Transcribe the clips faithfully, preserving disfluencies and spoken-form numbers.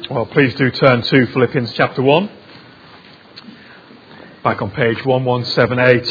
Well, please do turn to Philippians chapter one, back on page eleven seventy-eight.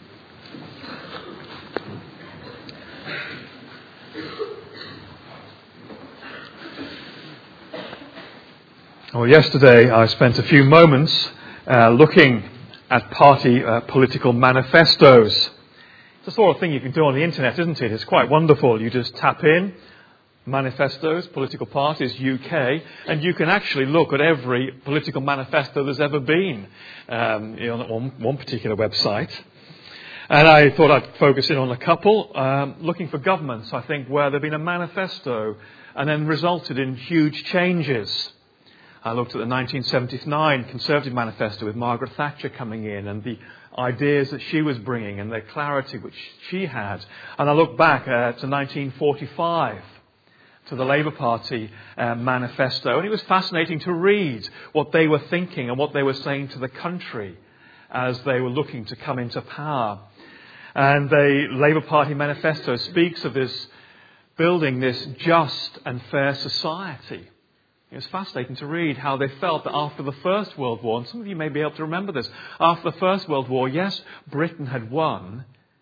Well, yesterday I spent a few moments uh, looking at party uh, political manifestos. It's the sort of thing you can do on the internet, isn't it? It's quite wonderful. You just tap in manifestos, political parties, U K, and you can actually look at every political manifesto there's ever been um, you know, on one particular website. And I thought I'd focus in on a couple, um, looking for governments, I think, where there've been a manifesto and then resulted in huge changes. I looked at the nineteen seventy-nine Conservative manifesto with Margaret Thatcher coming in and the ideas that she was bringing and the clarity which she had. And I looked back uh, to nineteen forty-five. To the Labour Party uh, manifesto. And it was fascinating to read what they were thinking and what they were saying to the country as they were looking to come into power. And the Labour Party manifesto speaks of this building this just and fair society. It was fascinating to read how they felt that after the First World War, and some of you may be able to remember this, after the First World War, yes, Britain had won,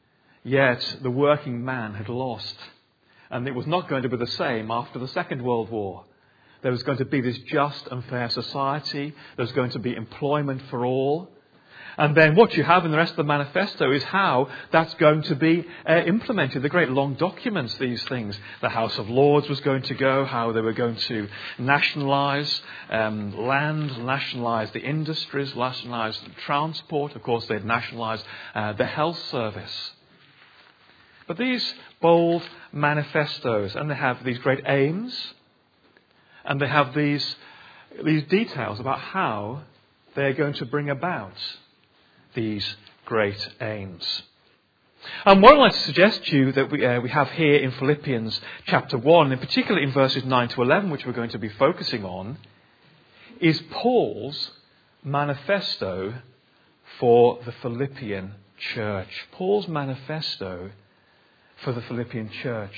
yet the working man had lost. And it was not going to be the same after the Second World War. There was going to be this just and fair society. There was going to be employment for all. And then what you have in the rest of the manifesto is how that's going to be uh, implemented. The great long documents, these things. The House of Lords was going to go, how they were going to nationalise um, land, nationalise the industries, nationalise transport. Of course, they'd nationalise uh, the health service. But these bold manifestos, and they have these great aims, and they have these, these details about how they're going to bring about these great aims. And what I'd like to suggest to you that we, uh, we have here in Philippians chapter one, in particular in verses nine to eleven, which we're going to be focusing on, is Paul's manifesto for the Philippian church. Paul's manifesto for the Philippian church.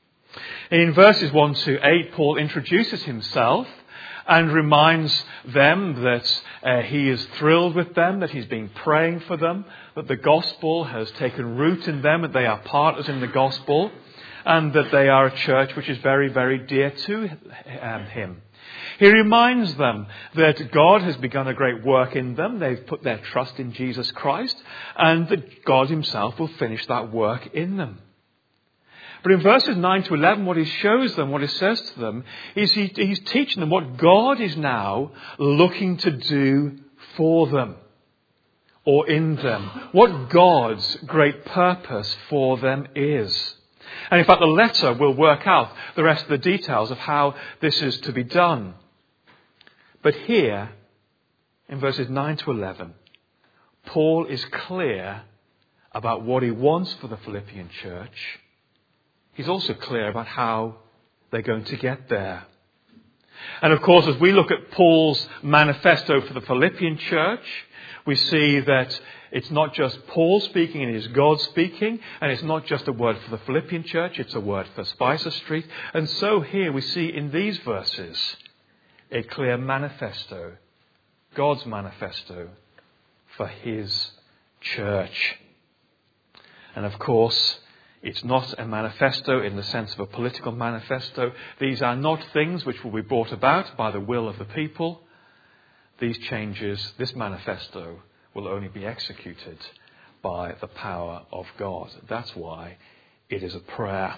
In verses one to eight, Paul introduces himself and reminds them that uh, he is thrilled with them, that he's been praying for them, that the gospel has taken root in them, that they are partners in the gospel, and that they are a church which is very, very dear to um, him. He reminds them that God has begun a great work in them. They've put their trust in Jesus Christ, and that God himself will finish that work in them. But in verses nine to eleven, what he shows them, what he says to them, is he, he's teaching them what God is now looking to do for them or in them. What God's great purpose for them is. And in fact, the letter will work out the rest of the details of how this is to be done. But here, in verses nine to eleven, Paul is clear about what he wants for the Philippian church. He's also clear about how they're going to get there. And of course, as we look at Paul's manifesto for the Philippian church, we see that it's not just Paul speaking, it is God speaking. And it's not just a word for the Philippian church, it's a word for Spicer Street. And so here we see in these verses a clear manifesto, God's manifesto for his church. And of course, it's not a manifesto in the sense of a political manifesto. These are not things which will be brought about by the will of the people. These changes, this manifesto, will only be executed by the power of God. That's why it is a prayer.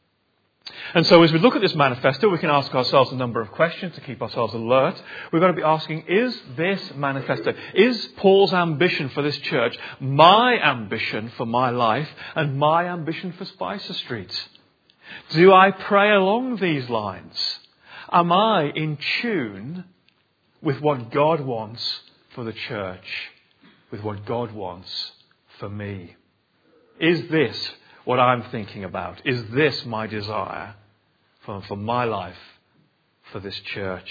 And so as we look at this manifesto, we can ask ourselves a number of questions to keep ourselves alert. We're going to be asking, is this manifesto, is Paul's ambition for this church my ambition for my life and my ambition for Spicer Street? Do I pray along these lines? Am I in tune with what God wants for the church, with what God wants for me? Is this what I'm thinking about? Is this my desire for, for my life, for this church?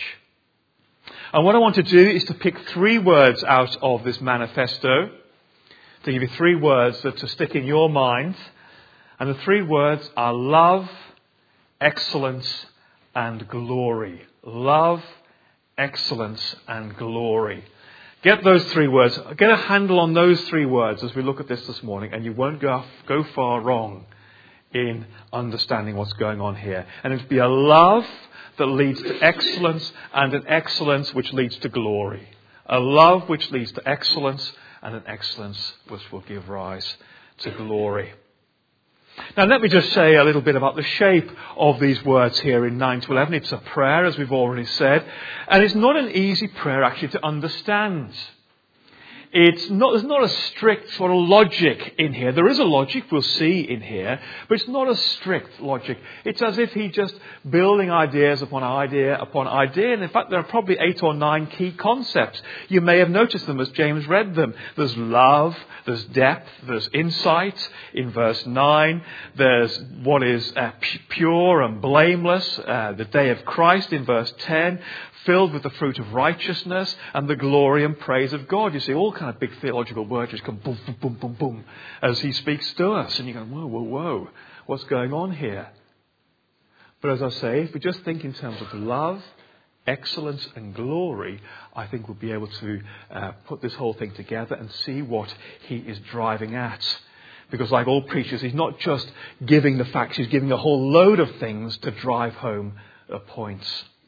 And what I want to do is to pick three words out of this manifesto, to give you three words that to stick in your mind. And the three words are love, excellence, and glory. Love, excellence, and glory. Get those three words. Get a handle on those three words as we look at this this morning, and you won't go, go far wrong in understanding what's going on here. And it'll be a love that leads to excellence, and an excellence which leads to glory. A love which leads to excellence, and an excellence which will give rise to glory. Now let me just say a little bit about the shape of these words here in nine to eleven. It's a prayer, as we've already said, and it's not an easy prayer actually to understand. It's not, there's not a strict sort of logic in here. There is a logic we'll see in here, but it's not a strict logic. It's as if he's just building ideas upon idea upon idea. And in fact, there are probably eight or nine key concepts. You may have noticed them as James read them. There's love, there's depth, there's insight in verse nine. There's what is uh, pure and blameless, uh, the day of Christ in verse ten. Filled with the fruit of righteousness and the glory and praise of God. You see, all kind of big theological words just come boom, boom, boom, boom, boom, as he speaks to us. And you go, whoa, whoa, whoa, what's going on here? But as I say, if we just think in terms of love, excellence and glory, I think we'll be able to uh, put this whole thing together and see what he is driving at. Because like all preachers, he's not just giving the facts, he's giving a whole load of things to drive home a point.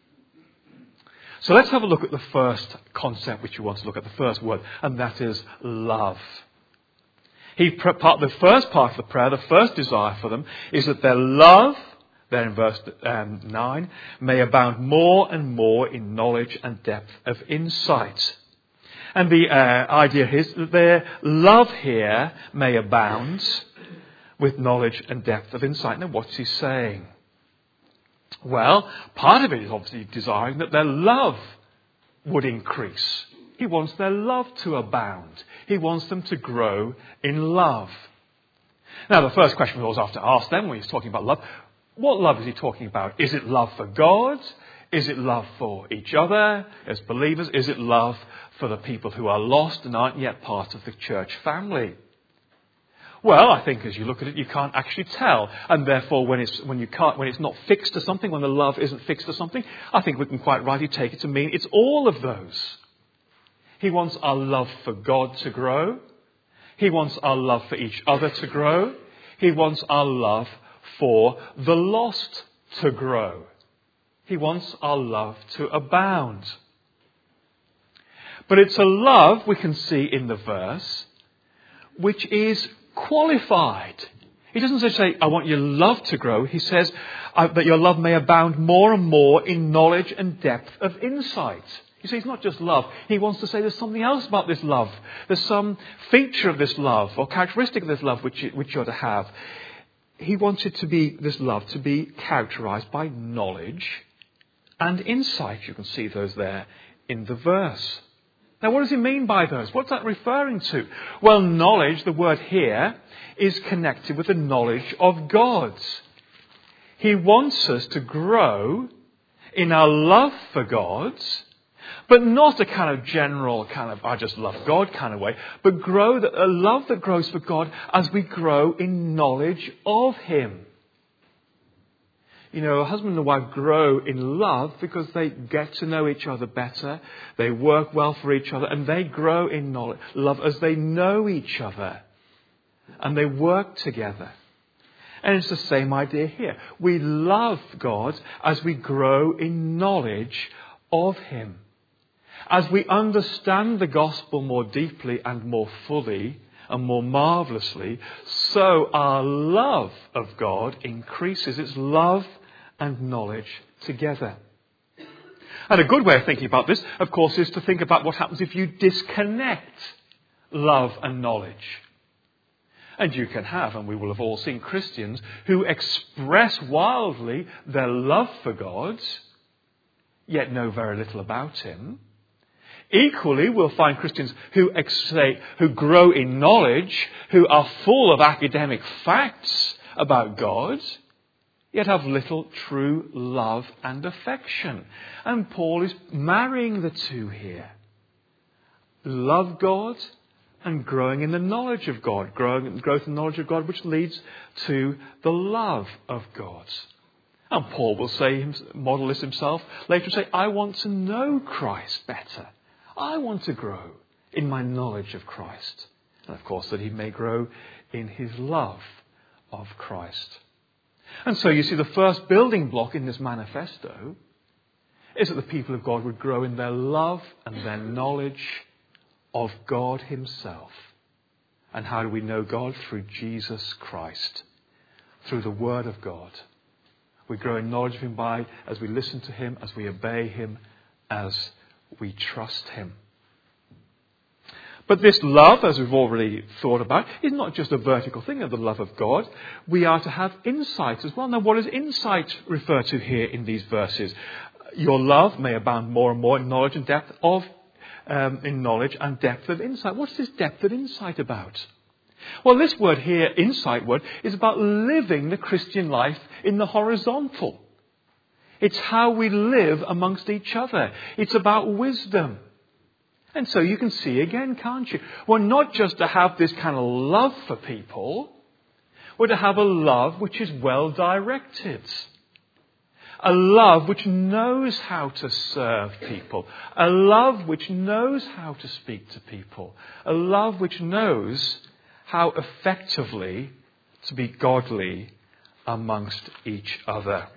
So let's have a look at the first concept which you want to look at, the first word, and that is love. He, part, the first part of the prayer, the first desire for them, is that their love, there in verse um, nine, may abound more and more in knowledge and depth of insight. And the uh, idea is that their love here may abound with knowledge and depth of insight. Now, what's he saying? Well, part of it is obviously desiring that their love would increase. He wants their love to abound. He wants them to grow in love. Now, the first question we always have to ask them when he's talking about love, what love is he talking about? Is it love for God? Is it love for each other as believers? Is it love for the people who are lost and aren't yet part of the church family? Well, I think as you look at it, you can't actually tell. And therefore, when it's, when you can't, when it's not fixed to something, when the love isn't fixed to something, I think we can quite rightly take it to mean it's all of those. He wants our love for God to grow. He wants our love for each other to grow. He wants our love for the lost to grow. He wants our love to abound. But it's a love, we can see in the verse, which is qualified. He doesn't just say, I want your love to grow. He says uh, that your love may abound more and more in knowledge and depth of insight. You see, it's not just love. He wants to say there's something else about this love. There's some feature of this love or characteristic of this love which, you, which you're to have. He wants it to be, this love, to be characterized by knowledge and insight. You can see those there in the verse. Now, what does he mean by those? What's that referring to? Well, knowledge, the word here, is connected with the knowledge of God. He wants us to grow in our love for God, but not a kind of general kind of, I just love God kind of way, but grow, a love that grows for God as we grow in knowledge of him. You know, a husband and a wife grow in love because they get to know each other better. They work well for each other and they grow in knowledge, love as they know each other and they work together. And it's the same idea here. We love God as we grow in knowledge of him. As we understand the gospel more deeply and more fully and more marvellously, so our love of God increases. It's love and knowledge together. And a good way of thinking about this, of course, is to think about what happens if you disconnect love and knowledge. And you can have, and we will have all seen Christians who express wildly their love for God, yet know very little about him. Equally, we'll find Christians who say, who grow in knowledge, who are full of academic facts about God, yet have little true love and affection. And Paul is marrying the two here. Love God and growing in the knowledge of God. Growing, growth in the knowledge of God, which leads to the love of God. And Paul will say, model this himself, later say, I want to know Christ better. I want to grow in my knowledge of Christ. And of course that he may grow in his love of Christ. And so you see the first building block in this manifesto is that the people of God would grow in their love and their knowledge of God himself. And how do we know God? Through Jesus Christ. Through the Word of God. We grow in knowledge of him by as we listen to him, as we obey him, as we trust him. But this love, as we've already thought about, is not just a vertical thing of the love of God. We are to have insight as well. Now, what does insight refer to here in these verses? Your love may abound more and more in knowledge and depth of, um, in knowledge and depth of insight. What's this depth of insight about? Well, this word here, insight word, is about living the Christian life in the horizontal. It's how we live amongst each other. It's about wisdom. And so you can see again, can't you? We're not just to have this kind of love for people. We're to have a love which is well directed. A love which knows how to serve people. A love which knows how to speak to people. A love which knows how effectively to be godly amongst each other.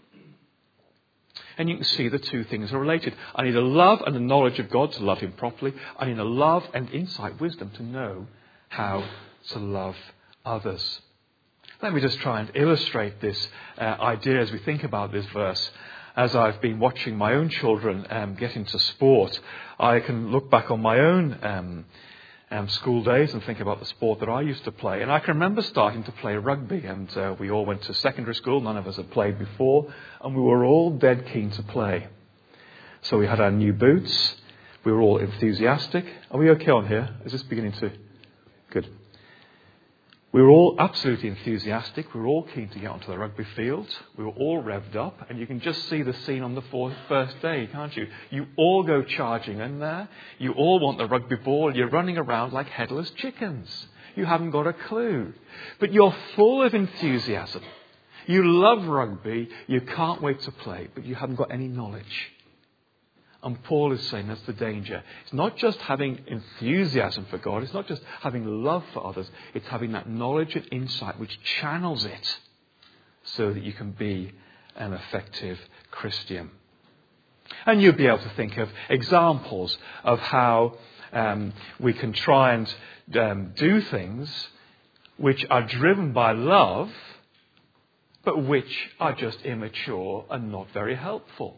And you can see the two things are related. I need a love and a knowledge of God to love him properly. I need a love and insight, wisdom to know how to love others. Let me just try and illustrate this uh, idea as we think about this verse. As I've been watching my own children um, get into sport, I can look back on my own um, um, school days and think about the sport that I used to play. And I can remember starting to play rugby, and uh, we all went to secondary school. None of us had played before, and we were all dead keen to play. So we had our new boots. We were all enthusiastic. Are we okay on here? Is this beginning to... Good. We were all absolutely enthusiastic. We were all keen to get onto the rugby field. We were all revved up. And you can just see the scene on the fourth, first day, can't you? You all go charging in there. You all want the rugby ball. You're running around like headless chickens. You haven't got a clue. But you're full of enthusiasm. You love rugby. You can't wait to play. But you haven't got any knowledge. And Paul is saying that's the danger. It's not just having enthusiasm for God. It's not just having love for others. It's having that knowledge and insight which channels it so that you can be an effective Christian. And you'll be able to think of examples of how um, we can try and um, do things which are driven by love, but which are just immature and not very helpful.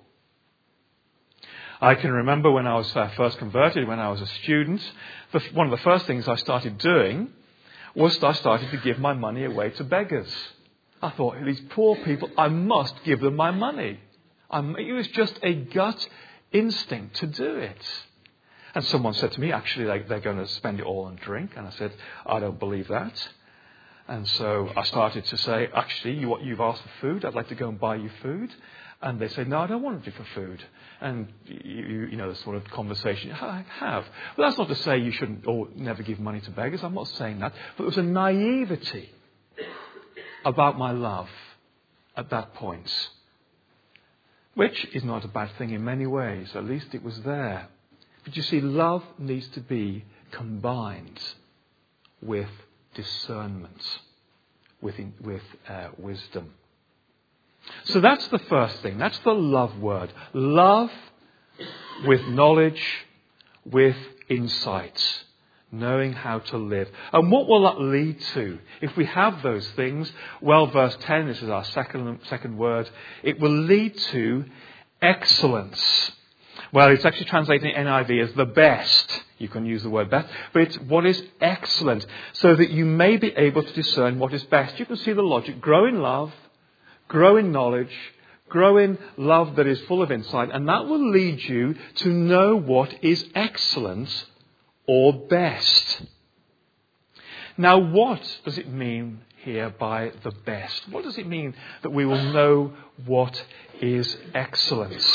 I can remember when I was uh, first converted, when I was a student, the, one of the first things I started doing was I started to give my money away to beggars. I thought, these poor people, I must give them my money. I'm, it was just a gut instinct to do it. And someone said to me, actually, they, they're going to spend it all on drink. And I said, I don't believe that. And so I started to say, actually, you, you've asked for food. I'd like to go and buy you food. And they say, no, I don't want to do for food. And, you, you know, the sort of conversation I have. Well, that's not to say you shouldn't or never give money to beggars. I'm not saying that. But there was a naivety about my love at that point. Which is not a bad thing in many ways. At least it was there. But you see, love needs to be combined with discernment, with, with uh, wisdom. So that's the first thing. That's the love word. Love with knowledge, with insight. Knowing how to live. And what will that lead to? If we have those things, well, verse ten, this is our second, second word. It will lead to excellence. Well, it's actually translated in N I V as the best. You can use the word best. But it's what is excellent. So that you may be able to discern what is best. You can see the logic. Grow in love. Grow in knowledge, grow in love that is full of insight, and that will lead you to know what is excellent or best. Now, what does it mean here by the best? What does it mean that we will know what is excellence?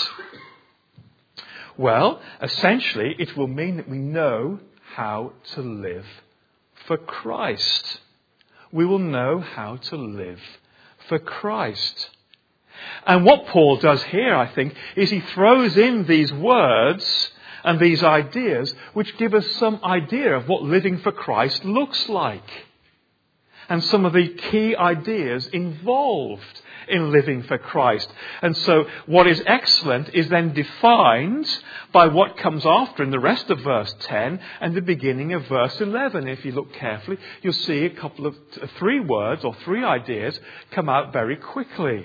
Well, essentially, it will mean that we know how to live for Christ. We will know how to live for Christ. And what Paul does here, I think, is he throws in these words and these ideas which give us some idea of what living for Christ looks like. And some of the key ideas involved in living for Christ. And so what is excellent is then defined by what comes after in the rest of verse ten and the beginning of verse eleven. If you look carefully, you'll see a couple of three words or three ideas come out very quickly.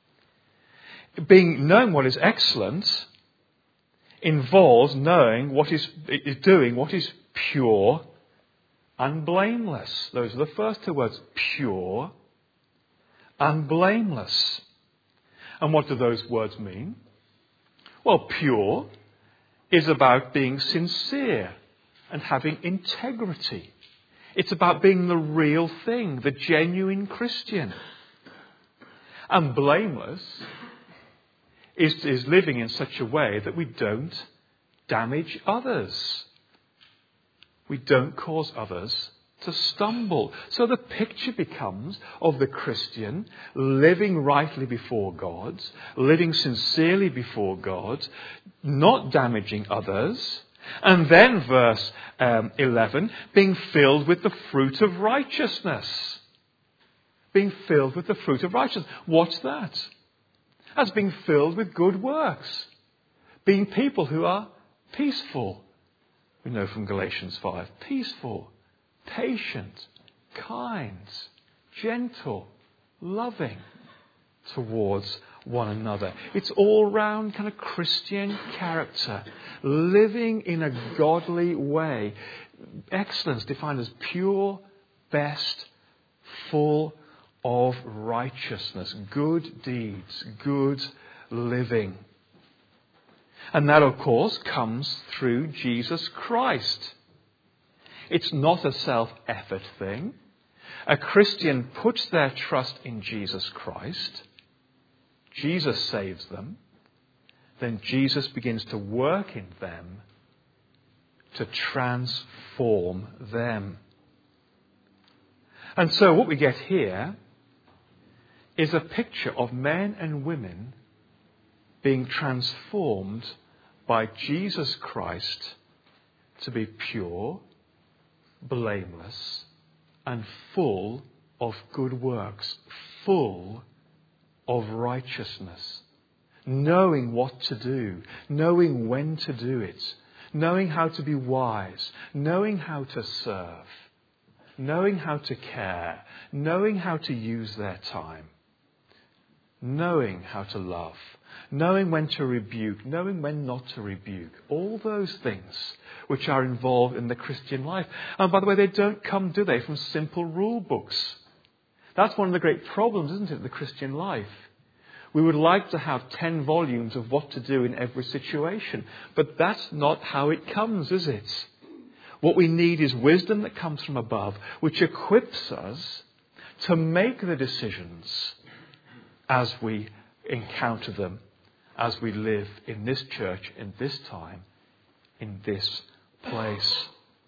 Being knowing what is excellent involves knowing what is, is doing what is pure and blameless. Those are the first two words, pure and blameless. And what do those words mean? Well, pure is about being sincere and having integrity. It's about being the real thing, the genuine Christian. And blameless is, is living in such a way that we don't damage others. We don't cause others to stumble. So the picture becomes of the Christian living rightly before God, living sincerely before God, not damaging others. And then verse um, eleven, being filled with the fruit of righteousness. Being filled with the fruit of righteousness. What's that? That's being filled with good works. Being people who are peaceful. We know from Galatians five. Peaceful, patient, kind, gentle, loving towards one another. It's all round kind of Christian character. Living in a godly way. Excellence defined as pure, best, full of righteousness. Good deeds, good living. And that, of course, comes through Jesus Christ. It's not a self-effort thing. A Christian puts their trust in Jesus Christ. Jesus saves them. Then Jesus begins to work in them to transform them. And so what we get here is a picture of men and women being transformed by Jesus Christ to be pure, blameless, and full of good works, full of righteousness, knowing what to do, knowing when to do it, knowing how to be wise, knowing how to serve, knowing how to care, knowing how to use their time, knowing how to love, knowing when to rebuke, knowing when not to rebuke. All those things which are involved in the Christian life. And by the way, they don't come, do they, from simple rule books. That's one of the great problems, isn't it, of the Christian life. We would like to have ten volumes of what to do in every situation. But that's not how it comes, is it? What we need is wisdom that comes from above, which equips us to make the decisions as we encounter them, as we live in this church, in this time, in this place.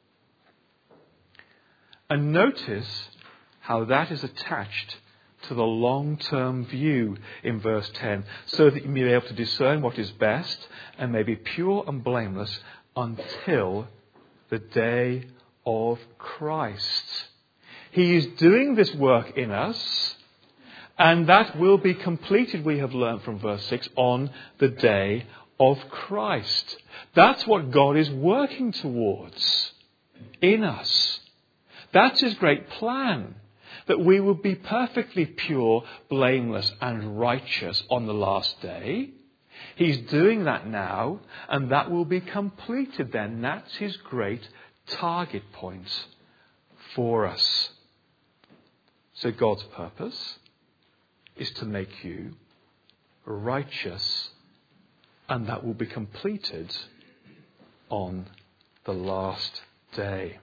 And notice how that is attached to the long-term view in verse ten, so that you may be able to discern what is best and may be pure and blameless until the day of Christ. He is doing this work in us, and that will be completed, we have learned from verse six, on the day of Christ. That's what God is working towards in us. That's his great plan, that we will be perfectly pure, blameless and righteous on the last day. He's doing that now, and that will be completed then. That's his great target point for us. So God's purpose is to make you righteous, and that will be completed on the last day.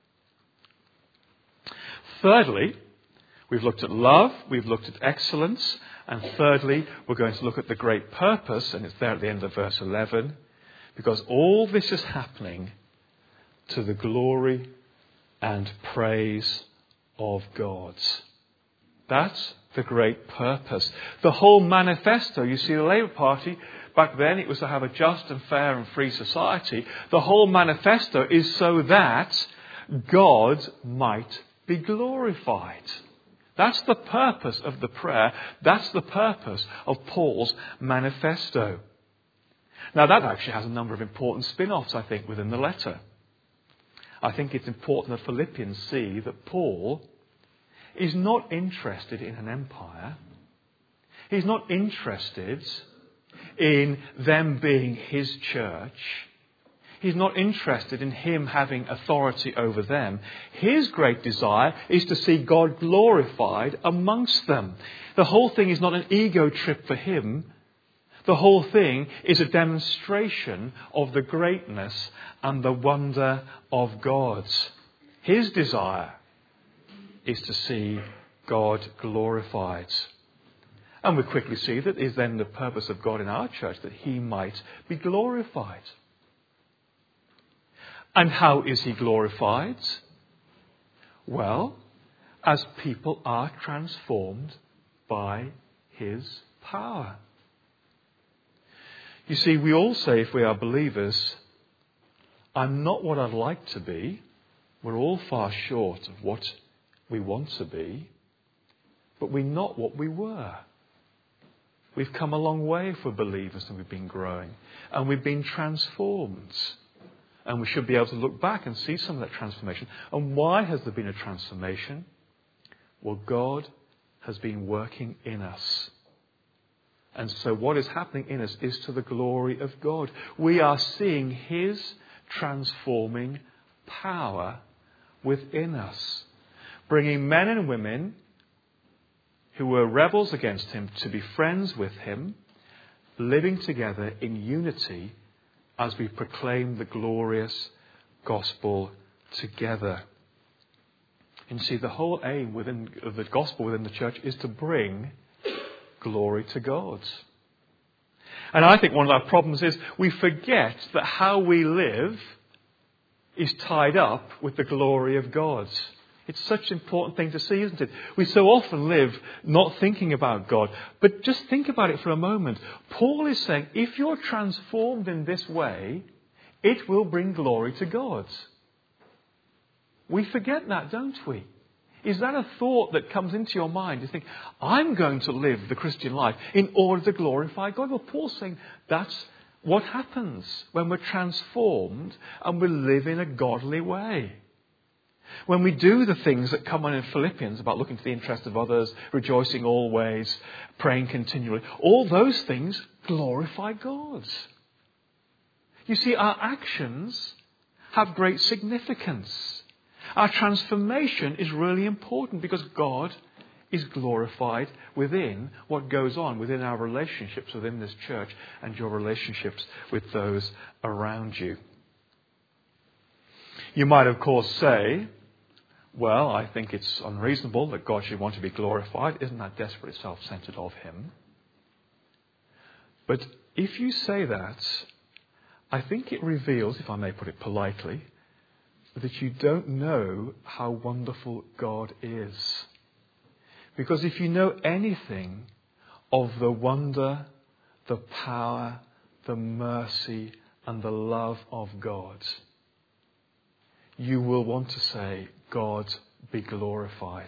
Thirdly, we've looked at love, we've looked at excellence, and thirdly, we're going to look at the great purpose, and it's there at the end of verse eleven, because all this is happening to the glory and praise of God. That the great purpose. The whole manifesto, you see, the Labour Party, back then it was to have a just and fair and free society. The whole manifesto is so that God might be glorified. That's the purpose of the prayer. That's the purpose of Paul's manifesto. Now that actually has a number of important spin-offs, I think, within the letter. I think it's important that Philippians see that Paul is not interested in an empire. He's not interested in them being his church. He's not interested in him having authority over them. His great desire is to see God glorified amongst them. The whole thing is not an ego trip for him. The whole thing is a demonstration of the greatness and the wonder of God. His desire is to see God glorified. And we quickly see that is then the purpose of God in our church, that he might be glorified. And how is he glorified? Well, as people are transformed by his power. You see, we all say, if we are believers, I'm not what I'd like to be. We're all far short of what we want to be, but we're not what we were. We've come a long way for believers and we've been growing and we've been transformed. And we should be able to look back and see some of that transformation. And why has there been a transformation? Well, God has been working in us. And so what is happening in us is to the glory of God. We are seeing his transforming power within us, bringing men and women who were rebels against him to be friends with him, living together in unity as we proclaim the glorious gospel together. And see, the whole aim within of the gospel within the church is to bring glory to God. And I think one of our problems is we forget that how we live is tied up with the glory of God. It's such an important thing to see, isn't it? We so often live not thinking about God. But just think about it for a moment. Paul is saying, if you're transformed in this way, it will bring glory to God. We forget that, don't we? Is that a thought that comes into your mind? You think, I'm going to live the Christian life in order to glorify God. Well, Paul's saying that's what happens when we're transformed and we live in a godly way. When we do the things that come on in Philippians about looking to the interest of others, rejoicing always, praying continually, all those things glorify God. You see, our actions have great significance. Our transformation is really important because God is glorified within what goes on within our relationships within this church and your relationships with those around you. You might, of course, say, well, I think it's unreasonable that God should want to be glorified. Isn't that desperately self-centered of him? But if you say that, I think it reveals, if I may put it politely, that you don't know how wonderful God is. Because if you know anything of the wonder, the power, the mercy and the love of God, you will want to say, God be glorified.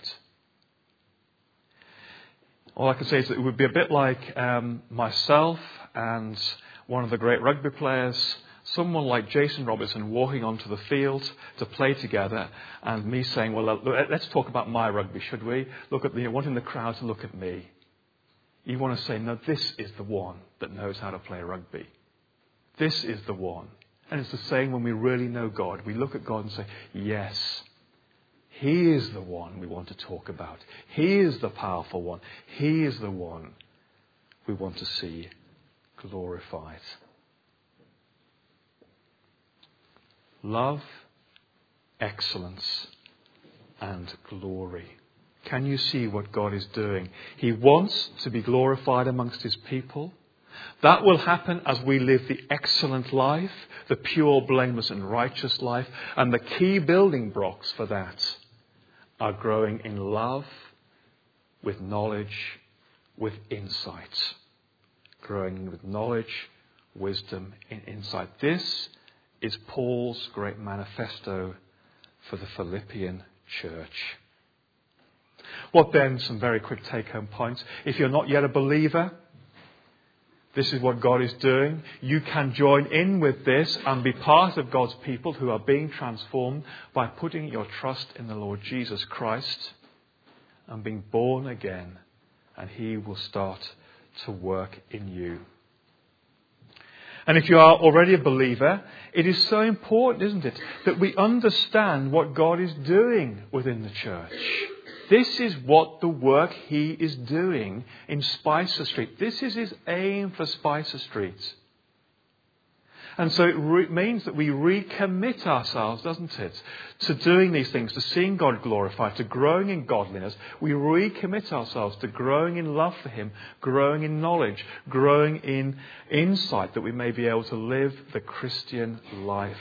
All I can say is that it would be a bit like um, myself and one of the great rugby players, someone like Jason Robertson walking onto the field to play together and me saying, well, let's talk about my rugby, should we? Look at the, wanting the crowd to look at me. You want to say, no, this is the one that knows how to play rugby. This is the one. And it's the same when we really know God. We look at God and say, yes, he is the one we want to talk about. He is the powerful one. He is the one we want to see glorified. Love, excellence, and glory. Can you see what God is doing? He wants to be glorified amongst his people. That will happen as we live the excellent life, the pure, blameless, and righteous life. And the key building blocks for that are growing in love, with knowledge, with insight. Growing with knowledge, wisdom, and insight. This is Paul's great manifesto for the Philippian church. What then? Some very quick take-home points. If you're not yet a believer, this is what God is doing. You can join in with this and be part of God's people who are being transformed by putting your trust in the Lord Jesus Christ and being born again, and He will start to work in you. And if you are already a believer, it is so important, isn't it, that we understand what God is doing within the church. This is what the work He is doing in Spicer Street. This is His aim for Spicer Street. And so it re- means that we recommit ourselves, doesn't it, to doing these things, to seeing God glorified, to growing in godliness. We recommit ourselves to growing in love for Him, growing in knowledge, growing in insight, that we may be able to live the Christian life.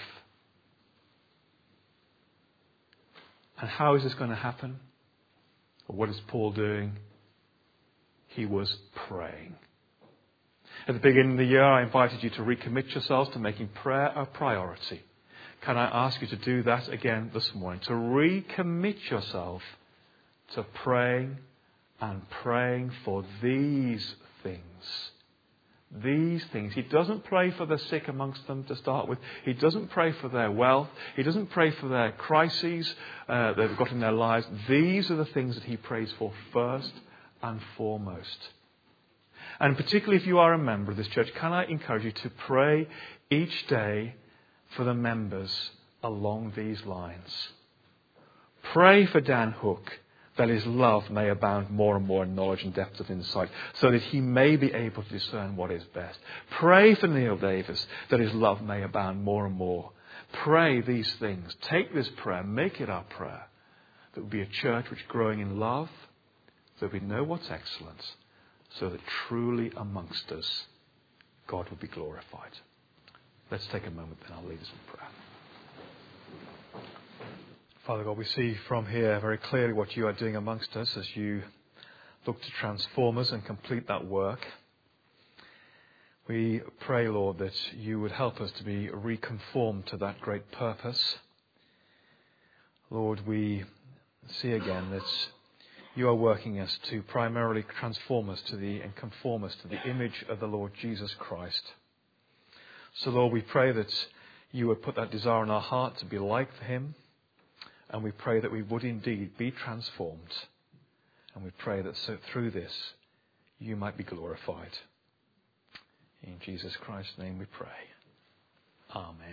And how is this going to happen? Well, what is Paul doing? He was praying. At the beginning of the year, I invited you to recommit yourselves to making prayer a priority. Can I ask you to do that again this morning? To recommit yourself to praying and praying for these things. These things. He doesn't pray for the sick amongst them to start with. He doesn't pray for their wealth. He doesn't pray for their crises uh, they've got in their lives. These are the things that he prays for first and foremost. And particularly if you are a member of this church, can I encourage you to pray each day for the members along these lines. Pray for Dan Hook, that his love may abound more and more in knowledge and depth of insight, so that he may be able to discern what is best. Pray for Neil Davis, that his love may abound more and more. Pray these things. Take this prayer, make it our prayer. That would be a church which is growing in love, so we know what's excellent, so that truly amongst us, God will be glorified. Let's take a moment, then I'll lead us in prayer. Father God, we see from here very clearly what you are doing amongst us as you look to transform us and complete that work. We pray, Lord, that you would help us to be reconformed to that great purpose. Lord, we see again that you are working us to primarily transform us to the and conform us to the image of the Lord Jesus Christ. So, Lord, we pray that you would put that desire in our heart to be like him. And we pray that we would indeed be transformed. And we pray that so through this, you might be glorified. In Jesus Christ's name we pray. Amen.